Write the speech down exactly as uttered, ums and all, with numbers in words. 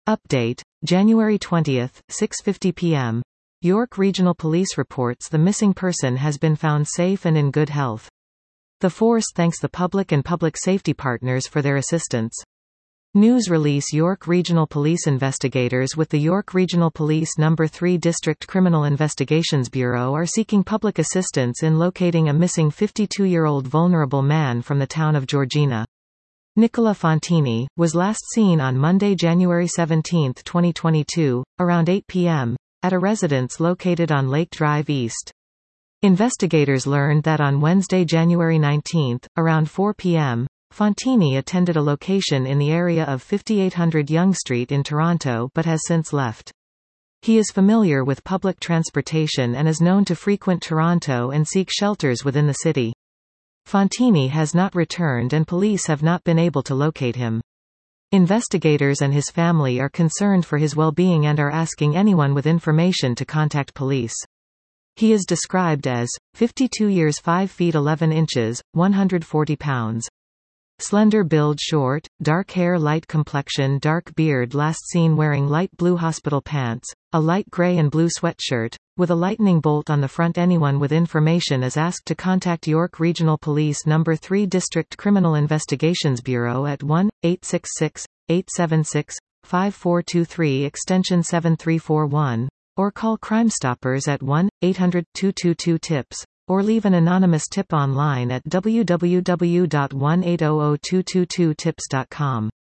Update, January twentieth, six fifty p m York Regional Police reports the missing person has been found safe and in good health. The force thanks the public and public safety partners for their assistance. News release: York Regional Police investigators with the York Regional Police Number three District Criminal Investigations Bureau are seeking public assistance in locating a missing fifty-two-year-old vulnerable man from the town of Georgina. Nicola Fontini was last seen on Monday, January seventeenth, twenty twenty-two, around eight p m, at a residence located on Lake Drive East. Investigators learned that on Wednesday, January nineteenth, around four p m, Fontini attended a location in the area of fifty-eight hundred Yonge Street in Toronto but has since left. He is familiar with public transportation and is known to frequent Toronto and seek shelters within the city. Fontini has not returned and police have not been able to locate him. Investigators and his family are concerned for his well-being and are asking anyone with information to contact police. He is described as fifty-two years, five feet eleven inches, one hundred forty pounds. Slender build, short, dark hair, light complexion, dark beard, last seen wearing light blue hospital pants, a light gray and blue sweatshirt, with a lightning bolt on the front. Anyone with information is asked to contact York Regional Police Number three District Criminal Investigations Bureau at one eight six six, eight seven six, five four two three extension seven three four one, or call Crime Stoppers at one eight hundred, two two two, TIPS, or leave an anonymous tip online at w w w dot one eight zero zero two two two tips dot com.